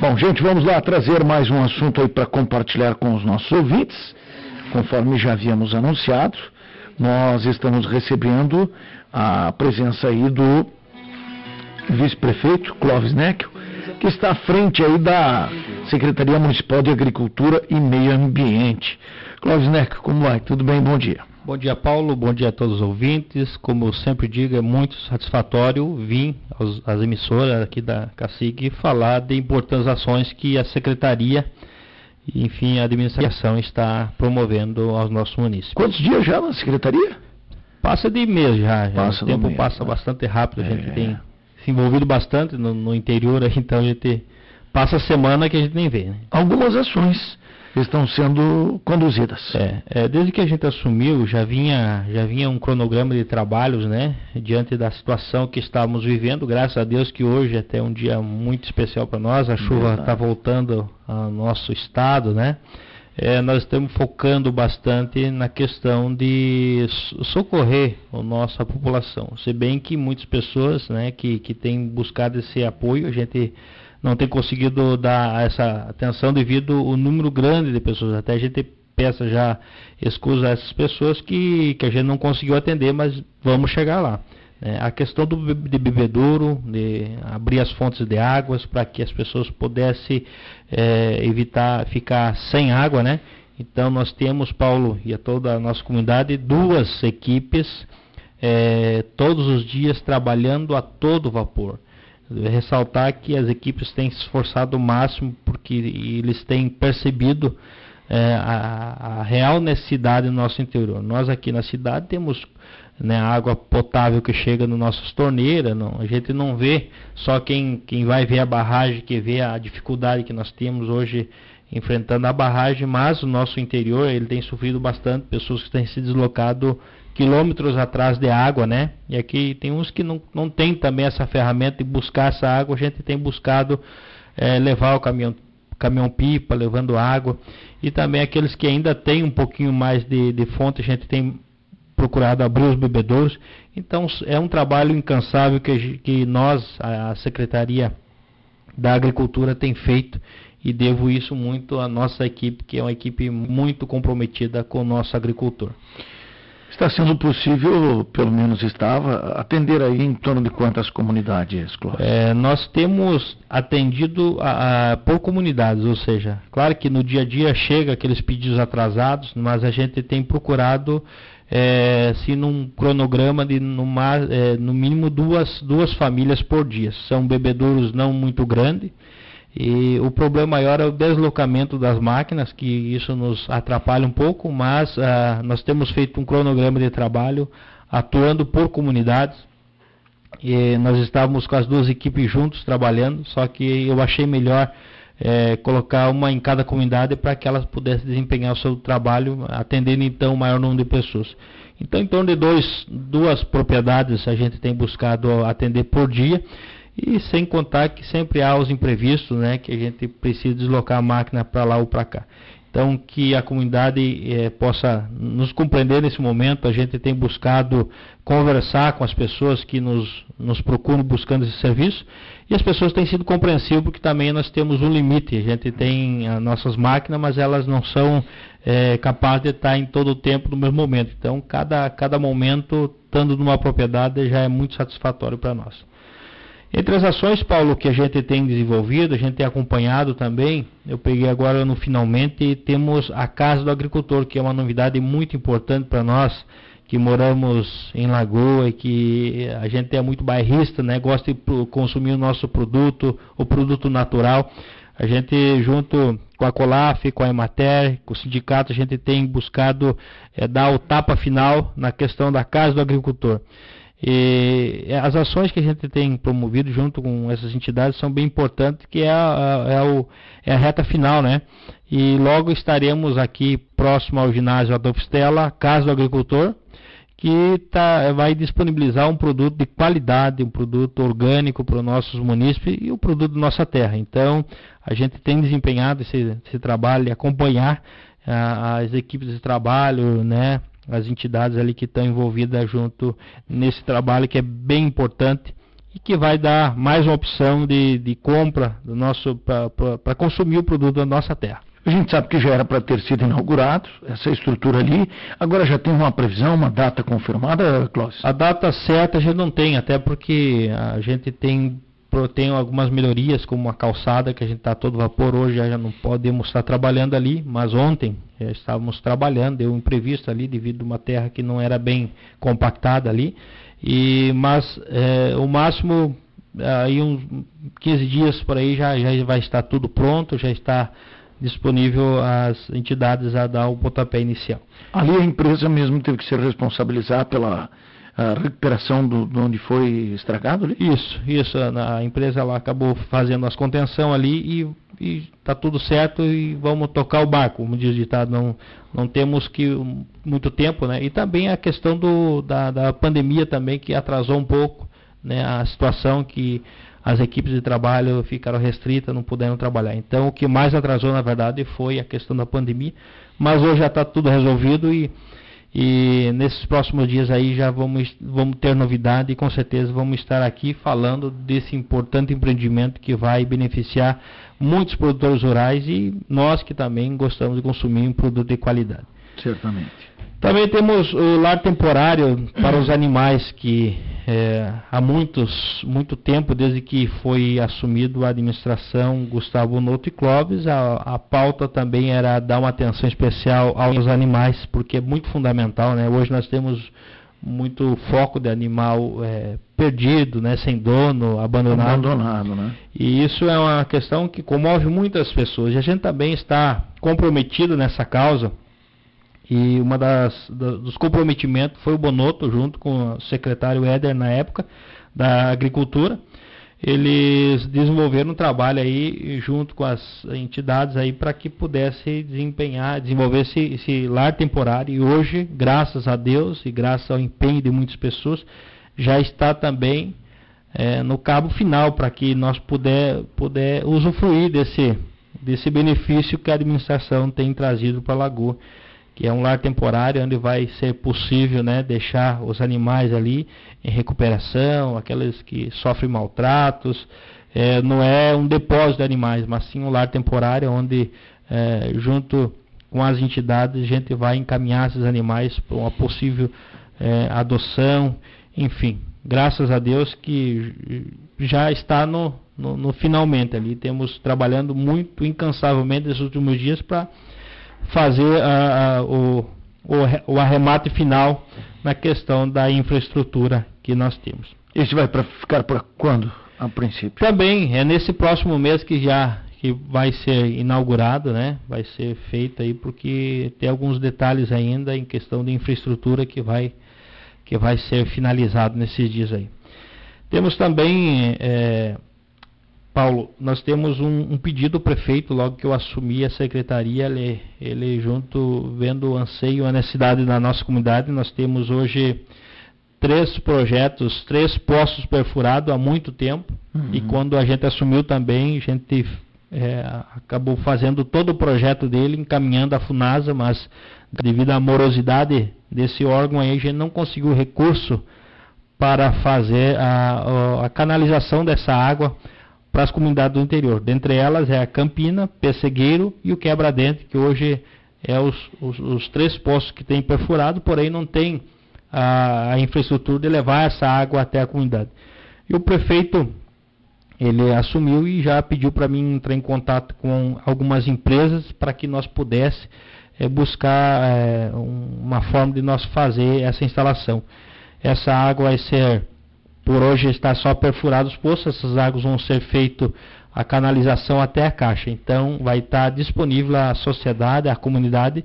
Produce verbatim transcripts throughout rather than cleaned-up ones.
Bom, gente, vamos lá trazer mais um assunto aí para compartilhar com os nossos ouvintes. Conforme já havíamos anunciado, nós estamos recebendo a presença aí do vice-prefeito Clóvis Neckel, que está à frente aí da Secretaria Municipal de Agricultura e Meio Ambiente. Clóvis Neckel, como vai? Tudo bem? Bom dia. Bom dia, Paulo. Bom dia a todos os ouvintes. Como eu sempre digo, é muito satisfatório vir aos, às emissoras aqui da Cacique falar de importantes ações que a Secretaria, enfim, a administração está promovendo aos nossos municípios. Quantos dias já na Secretaria? Passa de mês já. já. Passa o tempo mês, passa né? bastante rápido. A É. gente tem se envolvido bastante no, no interior, então a gente passa a semana que a gente nem vê, né? Algumas ações estão sendo conduzidas. É, é, desde que a gente assumiu, já vinha, já vinha um cronograma de trabalhos, né, diante da situação que estávamos vivendo. Graças a Deus que hoje é até um dia muito especial para nós, a chuva está voltando ao nosso estado, né. É, nós estamos focando bastante na questão de socorrer a nossa população, se bem que muitas pessoas, né, que, que têm buscado esse apoio, a gente não tem conseguido dar essa atenção devido ao número grande de pessoas. Até a gente peça já excusa a essas pessoas que, que a gente não conseguiu atender, mas vamos chegar lá. É, a questão do, de bebedouro, de abrir as fontes de águas para que as pessoas pudessem é, evitar ficar sem água, né? Então nós temos, Paulo, e a toda a nossa comunidade, duas equipes é, todos os dias trabalhando a todo vapor. Ressaltar que as equipes têm se esforçado o máximo porque eles têm percebido é, a, a real necessidade no nosso interior. Nós aqui na cidade temos, né, água potável que chega nas nossas torneiras, não, a gente não vê só quem, quem vai ver a barragem, que vê a dificuldade que nós temos hoje enfrentando a barragem, mas o nosso interior ele tem sofrido bastante, pessoas que têm se deslocado quilômetros atrás de água, né? E aqui tem uns que não, não tem também essa ferramenta de buscar essa água. A gente tem buscado é, levar o caminhão, caminhão pipa, levando água. E também aqueles que ainda têm um pouquinho mais de, de fonte, a gente tem procurado abrir os bebedouros. Então é um trabalho incansável que, que nós, a Secretaria da Agricultura, tem feito. E devo isso muito à nossa equipe, que é uma equipe muito comprometida com o nosso agricultor. Está sendo possível, pelo menos estava, atender aí em torno de quantas comunidades, Clóvis? É, nós temos atendido a, a, por comunidades, ou seja, claro que no dia a dia chega aqueles pedidos atrasados, mas a gente tem procurado, é, se num cronograma de numa, é, no mínimo duas, duas famílias por dia. São bebedouros não muito grandes. E o problema maior é o deslocamento das máquinas, que isso nos atrapalha um pouco, mas ah, nós temos feito um cronograma de trabalho atuando por comunidades. E nós estávamos com as duas equipes juntos trabalhando, só que eu achei melhor é, colocar uma em cada comunidade para que elas pudessem desempenhar o seu trabalho, atendendo então o maior número de pessoas. Então, em torno de dois, duas propriedades a gente tem buscado atender por dia. E sem contar que sempre há os imprevistos, né, que a gente precisa deslocar a máquina para lá ou para cá. Então, que a comunidade eh, possa nos compreender nesse momento. A gente tem buscado conversar com as pessoas que nos, nos procuram buscando esse serviço. E as pessoas têm sido compreensivas porque também nós temos um limite. A gente tem as nossas máquinas, mas elas não são eh, capazes de estar em todo o tempo no mesmo momento. Então, cada, cada momento, estando numa propriedade, já é muito satisfatório para nós. Entre as ações, Paulo, que a gente tem desenvolvido, a gente tem acompanhado também, eu peguei agora no finalmente, temos a Casa do Agricultor, que é uma novidade muito importante para nós, que moramos em Lagoa e que a gente é muito bairrista, né, gosta de consumir o nosso produto, o produto natural. A gente, junto com a Colaf, com a Emater, com o sindicato, a gente tem buscado é, dar o tapa final na questão da Casa do Agricultor. E as ações que a gente tem promovido junto com essas entidades são bem importantes, que é a, é o, é a reta final, né? E logo estaremos aqui próximo ao ginásio Adolfo Stella, Casa do Agricultor, que tá, vai disponibilizar um produto de qualidade, um produto orgânico para os nossos munícipes e o produto da nossa terra. Então, a gente tem desempenhado esse, esse trabalho, acompanhar ah, as equipes de trabalho, né? As entidades ali que estão envolvidas junto nesse trabalho que é bem importante e que vai dar mais uma opção de, de compra do nosso para consumir o produto da nossa terra. A gente sabe que já era para ter sido inaugurado essa estrutura ali, agora já tem uma previsão, uma data confirmada, Cláudio? A data certa a gente não tem, até porque a gente tem, tem algumas melhorias, como a calçada, que a gente está a todo vapor hoje, já não podemos estar trabalhando ali, mas ontem já estávamos trabalhando, deu um imprevisto ali, devido a uma terra que não era bem compactada ali, e, mas é, o máximo, aí uns quinze dias por aí já, já vai estar tudo pronto, já está disponível às entidades a dar o pontapé inicial. Ali a empresa mesmo teve que se responsabilizar pela a recuperação do, de onde foi estragado ali? Isso, isso. A, a empresa ela acabou fazendo as contenção ali e está tudo certo e vamos tocar o barco, como diz o ditado, não, não temos que muito tempo, né? E também a questão do, da, da pandemia também, que atrasou um pouco, né, a situação que as equipes de trabalho ficaram restritas, não puderam trabalhar. Então, o que mais atrasou, na verdade, foi a questão da pandemia, mas hoje já está tudo resolvido e, e nesses próximos dias aí já vamos, vamos ter novidade e com certeza vamos estar aqui falando desse importante empreendimento que vai beneficiar muitos produtores rurais e nós que também gostamos de consumir um produto de qualidade. Certamente. Também temos o lar temporário para os animais que é, há muitos, muito tempo, desde que foi assumido a administração Gustavo Noto e Clóvis, a, a pauta também era dar uma atenção especial aos animais, porque é muito fundamental, né? Hoje nós temos muito foco de animal é, perdido, né? Sem dono, abandonado. Abandonado, né? E isso é uma questão que comove muitas pessoas. E a gente também está comprometido nessa causa. E uma das, dos comprometimentos foi o Bonotto, junto com o secretário Éder, na época, da Agricultura. Eles desenvolveram um trabalho aí, junto com as entidades aí, para que pudesse desempenhar, desenvolver esse, esse lar temporário. E hoje, graças a Deus e graças ao empenho de muitas pessoas, já está também é, no cabo final, para que nós puder, puder usufruir desse, desse benefício que a administração tem trazido para a Lagoa, que é um lar temporário onde vai ser possível, né, deixar os animais ali em recuperação, aqueles que sofrem maltratos. É, não é um depósito de animais, mas sim um lar temporário onde, é, junto com as entidades, a gente vai encaminhar esses animais para uma possível é, adoção, enfim. Graças a Deus que já está no, no, no finalmente ali. Temos trabalhando muito incansavelmente nesses últimos dias para fazer a, a, o, o, o arremate final na questão da infraestrutura que nós temos. Esse vai para ficar para quando, a princípio? Também é nesse próximo mês que já que vai ser inaugurado, né? Vai ser feito aí, porque tem alguns detalhes ainda em questão de infraestrutura que vai, que vai ser finalizado nesses dias aí. Temos também... É, Paulo, nós temos um, um pedido do prefeito, logo que eu assumi a secretaria, ele, ele junto, vendo o anseio, a necessidade da nossa comunidade, nós temos hoje três projetos, três poços perfurados há muito tempo, uhum. E quando a gente assumiu também, a gente é, acabou fazendo todo o projeto dele, encaminhando a FUNASA, mas devido à morosidade desse órgão aí, a gente não conseguiu recurso para fazer a, a canalização dessa água para as comunidades do interior. Dentre elas é a Campina, Pessegueiro e o Quebra-Dente, que hoje é os, os, os três poços que tem perfurado, porém não tem a, a infraestrutura de levar essa água até a comunidade. E o prefeito, ele assumiu e já pediu para mim entrar em contato com algumas empresas para que nós pudesse é, buscar é, uma forma de nós fazer essa instalação. Essa água vai ser... Por hoje está só perfurado os poços, essas águas vão ser feito a canalização até a caixa. Então vai estar disponível à sociedade, à comunidade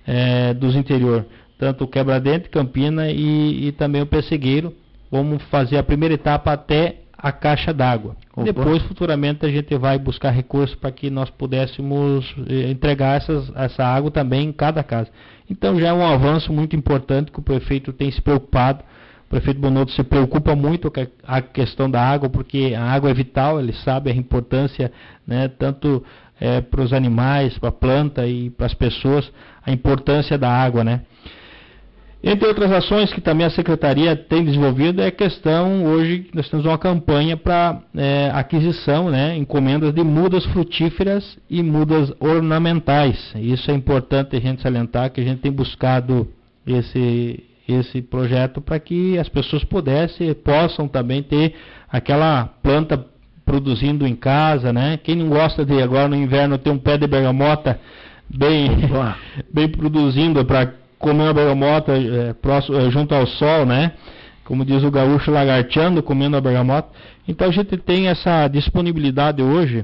é, dos interior, tanto o Quebra-Dente, Campina e, e também o Pessegueiro. Vamos fazer a primeira etapa até a caixa d'água. Depois, futuramente, a gente vai buscar recursos para que nós pudéssemos eh, entregar essas, essa água também em cada casa. Então já é um avanço muito importante que o prefeito tem se preocupado. O prefeito Bonotto se preocupa muito com a questão da água, porque a água é vital, ele sabe a importância, né, tanto é, para os animais, para a planta e para as pessoas, a importância da água, né? Entre outras ações que também a Secretaria tem desenvolvido é a questão, hoje nós temos uma campanha para é, aquisição, né, encomendas de mudas frutíferas e mudas ornamentais. Isso é importante a gente salientar, que a gente tem buscado esse, esse projeto para que as pessoas pudessem, possam também ter aquela planta produzindo em casa, né? Quem não gosta de agora no inverno ter um pé de bergamota bem, bem produzindo para comer uma bergamota é, próximo, é, junto ao sol, né? Como diz o gaúcho, lagarteando, comendo a bergamota. Então a gente tem essa disponibilidade hoje,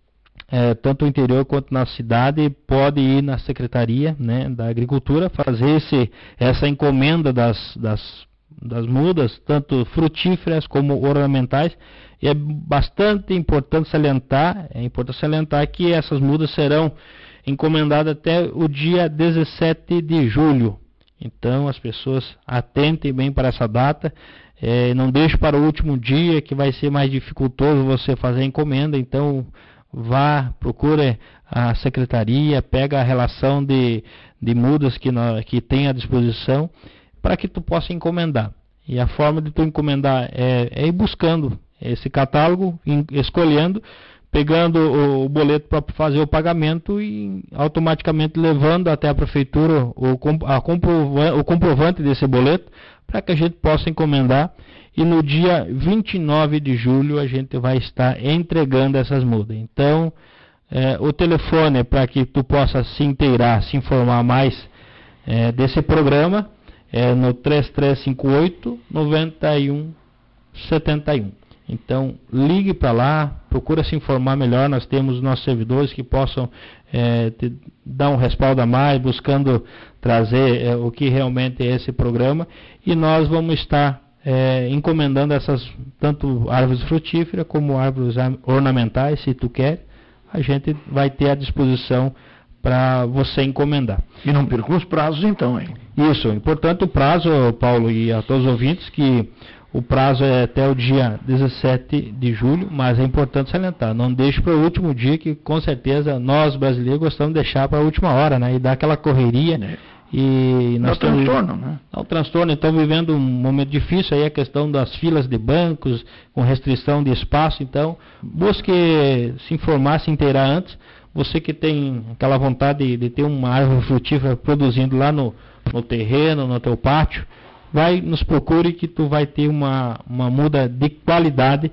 é, tanto no interior quanto na cidade, pode ir na Secretaria, né, da Agricultura, fazer esse, essa encomenda das, das, das mudas, tanto frutíferas como ornamentais. E é bastante importante salientar, é importante salientar que essas mudas serão encomendada até o dia dezessete de julho. Então as pessoas atentem bem para essa data, é, não deixe para o último dia, que vai ser mais dificultoso você fazer a encomenda. Então vá, procure a secretaria, pega a relação de, de mudas que, nós, que tem à disposição, para que tu possa encomendar. E a forma de tu encomendar é, é ir buscando esse catálogo, escolhendo, pegando o, o boleto para fazer o pagamento e automaticamente levando até a prefeitura o, a comprova, o comprovante desse boleto, para que a gente possa encomendar. E no dia vinte e nove de julho a gente vai estar entregando essas mudas. Então, é, o telefone para que tu possa se inteirar, se informar mais é, desse programa é no três três cinco oito, nove um sete um. Então, ligue para lá, procura se informar melhor. Nós temos nossos servidores que possam é, te dar um respaldo a mais, buscando trazer é, o que realmente é esse programa. E nós vamos estar é, encomendando essas, tanto árvores frutíferas como árvores ornamentais, se tu quer. A gente vai ter à disposição para você encomendar. E não perca os prazos então, hein? Isso, importante o prazo, Paulo, e a todos os ouvintes, que o prazo é até o dia dezessete de julho, mas é importante salientar, não deixe para o último dia, que com certeza nós brasileiros gostamos de deixar para a última hora, né? E dar aquela correria. É. E nós é um transtorno, né? É um transtorno, então vivendo um momento difícil aí, a questão das filas de bancos, com restrição de espaço. Então busque se informar, se inteirar antes. Você que tem aquela vontade de, de ter uma árvore frutífera produzindo lá no, no terreno, no teu pátio, vai, nos procure, que tu vai ter uma, uma muda de qualidade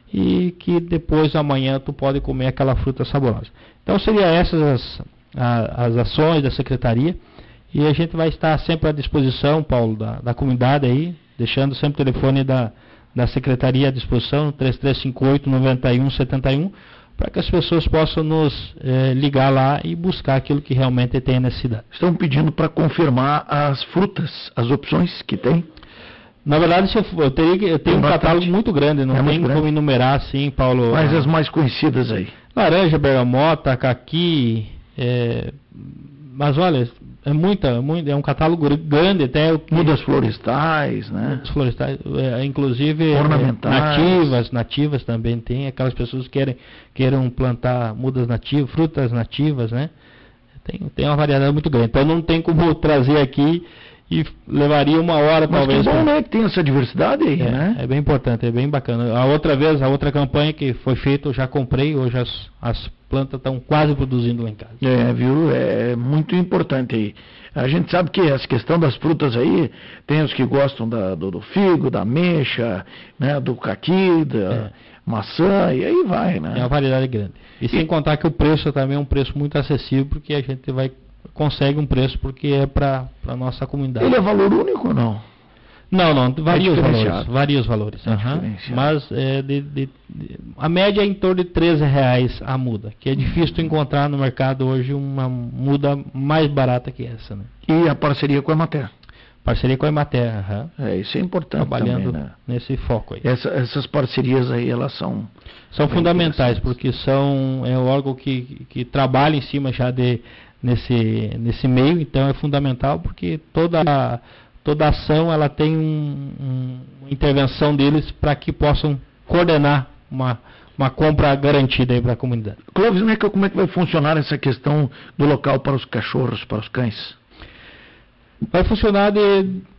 e que depois amanhã tu pode comer aquela fruta saborosa. Então seriam essas as, a, as ações da Secretaria, e a gente vai estar sempre à disposição, Paulo, da, da comunidade aí, deixando sempre o telefone da, da Secretaria à disposição, três três cinco oito, nove um sete um, para que as pessoas possam nos eh, ligar lá e buscar aquilo que realmente tem necessidade. Estão pedindo para confirmar as frutas, as opções que tem? Na verdade, se eu, eu, teria, eu tenho um bastante. Catálogo muito grande, não é tem como enumerar assim, Paulo. Mas as mais conhecidas aí? Laranja, bergamota, caqui, é, mas olha, é muita, muito, é um catálogo grande, até mudas florestais, né? Mudas florestais, é, inclusive ornamentais, é, nativas, nativas também tem, aquelas pessoas que querem queiram plantar mudas nativas, frutas nativas, né? Tem, tem uma variedade muito grande. Então não tem como trazer aqui e levaria uma hora. Mas talvez. Mas que bom, pra... né? Que tem essa diversidade aí, é, né? É bem importante, é bem bacana. A outra vez, a outra campanha que foi feita, eu já comprei, hoje as, as plantas estão quase produzindo lá em casa. É, viu? É muito importante aí. A gente sabe que essa questão das frutas aí, tem os que gostam da, do, do figo, da ameixa, né? Do caqui, da é. maçã, e aí vai, né? É uma variedade grande. E, e sem contar que o preço também é um preço muito acessível, porque a gente vai... consegue um preço porque é para a nossa comunidade. Ele é valor único ou não? Não, não, varia é os valores. Varia os valores. É uhum. Mas é de, de, de, a média é em torno de treze reais a muda, que é difícil tu encontrar no mercado hoje uma muda mais barata que essa, né? E a parceria com a Emater? Parceria com a Emater, uhum. É, isso é importante. Trabalhando também, né? nesse foco aí. Essa, essas parcerias aí, elas são... São fundamentais, porque são, é um órgão que, que trabalha em cima já de... Nesse, nesse meio, então é fundamental, porque toda, toda ação ela tem um, um, uma intervenção deles para que possam coordenar uma, uma compra garantida para a comunidade. Clóvis, como é, que, como é que vai funcionar essa questão do local para os cachorros, para os cães? Vai funcionar de,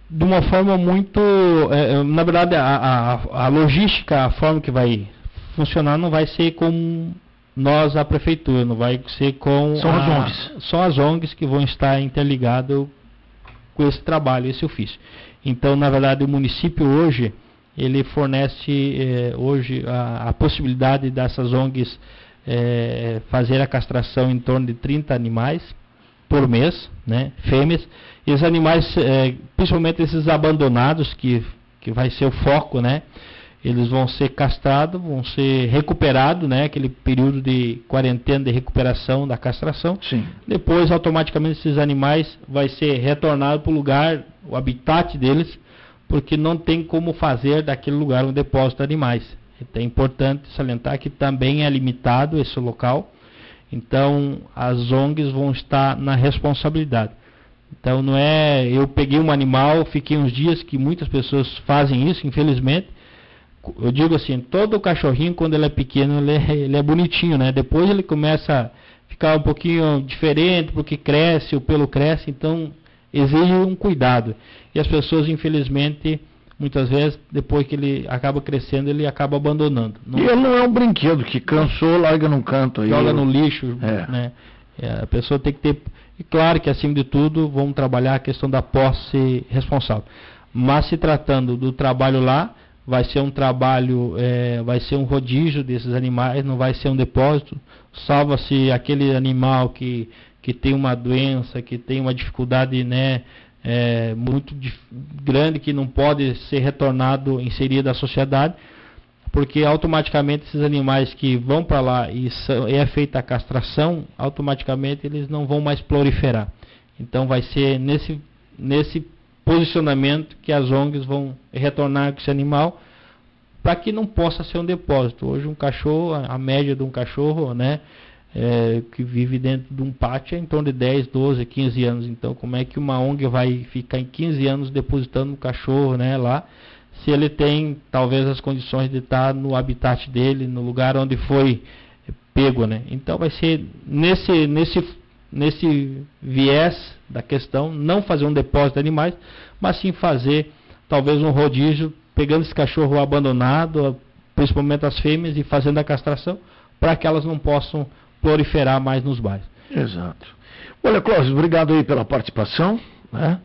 de uma forma muito, é, na verdade, a, a, a logística, a forma que vai funcionar não vai ser com nós, a prefeitura, não vai ser com... São a, as O N Gs. São as O N Gs que vão estar interligadas com esse trabalho, esse ofício. Então, na verdade, o município hoje, ele fornece eh, hoje a, a possibilidade dessas O N Gs eh, fazer a castração em torno de trinta animais por mês, né, fêmeas, e os animais, eh, principalmente esses abandonados, que, que vai ser o foco, né, eles vão ser castrados, vão ser recuperados, né, aquele período de quarentena de recuperação da castração. Sim. Depois, automaticamente, esses animais vai ser retornado para o lugar, o habitat deles, porque não tem como fazer daquele lugar um depósito de animais. Então, é importante salientar que também é limitado esse local. Então, as O N Gs vão estar na responsabilidade. Então, não é eu peguei um animal, fiquei uns dias, que muitas pessoas fazem isso, infelizmente. Eu digo assim, todo cachorrinho, quando ele é pequeno, ele é, ele é bonitinho, né? Depois ele começa a ficar um pouquinho diferente, porque cresce, o pelo cresce, então exige um cuidado. E as pessoas, infelizmente, muitas vezes, depois que ele acaba crescendo, ele acaba abandonando. Não... E ele não é um brinquedo que cansou, larga num canto aí. Joga no lixo, é. né? É, a pessoa tem que ter... E claro que, acima de tudo, vamos trabalhar a questão da posse responsável. Mas, se tratando do trabalho lá, vai ser um trabalho, é, vai ser um rodízio desses animais, não vai ser um depósito. Salva-se aquele animal que, que tem uma doença, que tem uma dificuldade, né, é, muito dif- grande, que não pode ser retornado, inserido à sociedade, porque automaticamente esses animais que vão para lá e, são, e é feita a castração, automaticamente eles não vão mais proliferar. Então vai ser nesse, nesse posicionamento que as O N Gs vão retornar com esse animal, para que não possa ser um depósito. Hoje um cachorro, a média de um cachorro, né, é, que vive dentro de um pátio é em torno de dez, doze, quinze anos. Então, como é que uma O N G vai ficar em quinze anos depositando um cachorro, né, lá, se ele tem talvez as condições de estar no habitat dele, no lugar onde foi pego, né? Então vai ser nesse, nesse, nesse viés da questão, não fazer um depósito de animais, mas sim fazer talvez um rodízio, pegando esse cachorro abandonado, principalmente as fêmeas, e fazendo a castração, para que elas não possam proliferar mais nos bairros. Exato. Olha, Clóvis, obrigado aí pela participação, né?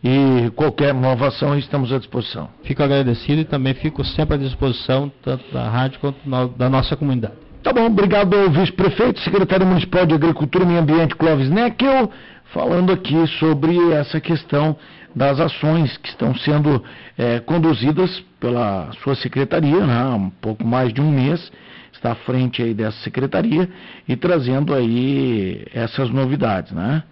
E qualquer nova ação estamos à disposição. Fico agradecido e também fico sempre à disposição, tanto da rádio quanto no, da nossa comunidade. Tá bom, obrigado ao vice-prefeito, secretário municipal de Agricultura e Meio Ambiente, Clóvis Neckel, falando aqui sobre essa questão das ações que estão sendo é, conduzidas pela sua secretaria, né, há um pouco mais de um mês, está à frente aí dessa secretaria e trazendo aí essas novidades, né?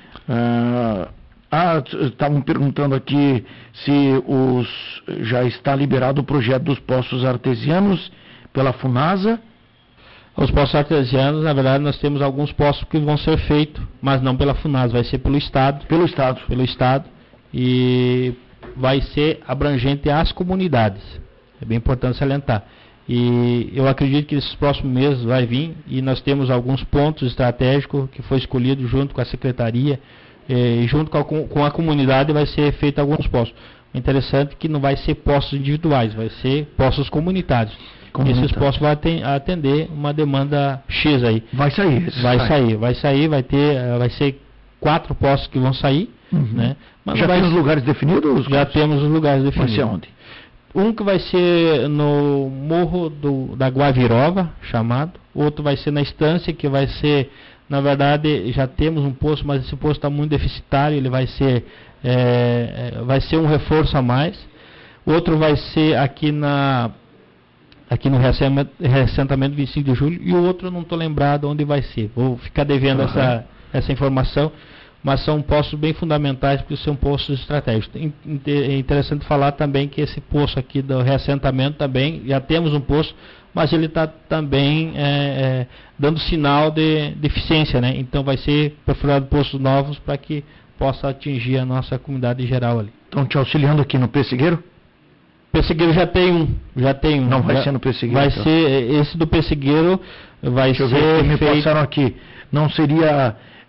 Ah, Ah, estavam perguntando aqui se os, já está liberado o projeto dos poços artesianos pela FUNASA. Os poços artesianos, na verdade, nós temos alguns poços que vão ser feitos, mas não pela FUNASA, vai ser pelo Estado. Pelo Estado. Pelo Estado. E vai ser abrangente às comunidades. É bem importante salientar. E eu acredito que esses próximos meses vai vir, e nós temos alguns pontos estratégicos que foi escolhido junto com a Secretaria, e junto com a, com a comunidade vai ser feito alguns postos. O interessante é que não vai ser postos individuais, vai ser postos comunitários. Esses postos vão atender uma demanda X aí. Vai sair. Vai sai. sair, vai sair, vai ter, vai ser quatro postos que vão sair. Uhum. Né? Mas já vai, tem os lugares definidos? Já temos os lugares definidos. Vai ser onde? Um que vai ser no Morro do, da Guavirova, chamado. Outro vai ser na Estância, que vai ser... Na verdade, já temos um posto, mas esse posto está muito deficitário, ele vai ser, é, vai ser um reforço a mais. Outro vai ser aqui, na, aqui no reassentamento vinte e cinco de julho, e o outro não estou lembrado onde vai ser. Vou ficar devendo uhum. essa, essa informação, mas são postos bem fundamentais, porque são postos estratégicos. É interessante falar também que esse posto aqui do reassentamento também, já temos um posto, mas ele está também é, é, dando sinal de deficiência, né? Então vai ser perfurado postos novos para que possa atingir a nossa comunidade geral ali. Estão te auxiliando aqui no Pessegueiro? Pessegueiro já tem um, já tem um. Não vai já, ser no Pessegueiro? Vai então. ser, esse do Pessegueiro vai Deixa ser eu ver, me feito... passaram aqui, não seria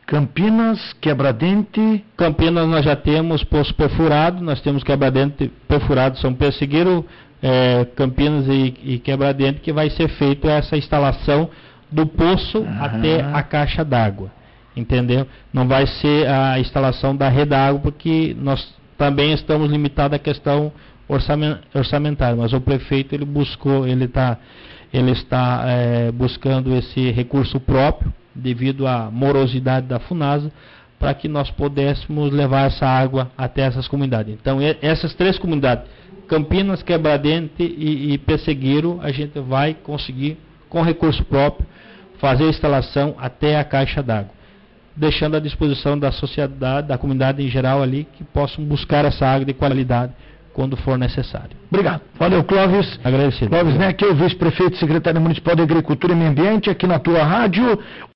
Campinas, Quebra-Dente. Campinas nós já temos poço perfurado, nós temos Quebra-Dente perfurado, São Pessegueiro, é, Campinas e, e Quebra-Dente, que vai ser feito essa instalação do poço ah. até a caixa d'água, entendeu? Não vai ser a instalação da rede d'água, porque nós também estamos limitados à questão orçamentária, mas o prefeito ele buscou, ele, tá, ele está é, buscando esse recurso próprio, devido à morosidade da Funasa, para que nós pudéssemos levar essa água até essas comunidades. Então, e, essas três comunidades, Campinas, Quebra-Dente e, e Pessegueiro, a gente vai conseguir, com recurso próprio, fazer a instalação até a caixa d'água, deixando à disposição da sociedade, da comunidade em geral ali, que possam buscar essa água de qualidade quando for necessário. Obrigado. Valeu, Clóvis. Agradecido. Clóvis, né, aqui é o vice-prefeito secretário municipal de Agricultura e Meio Ambiente, aqui na tua rádio.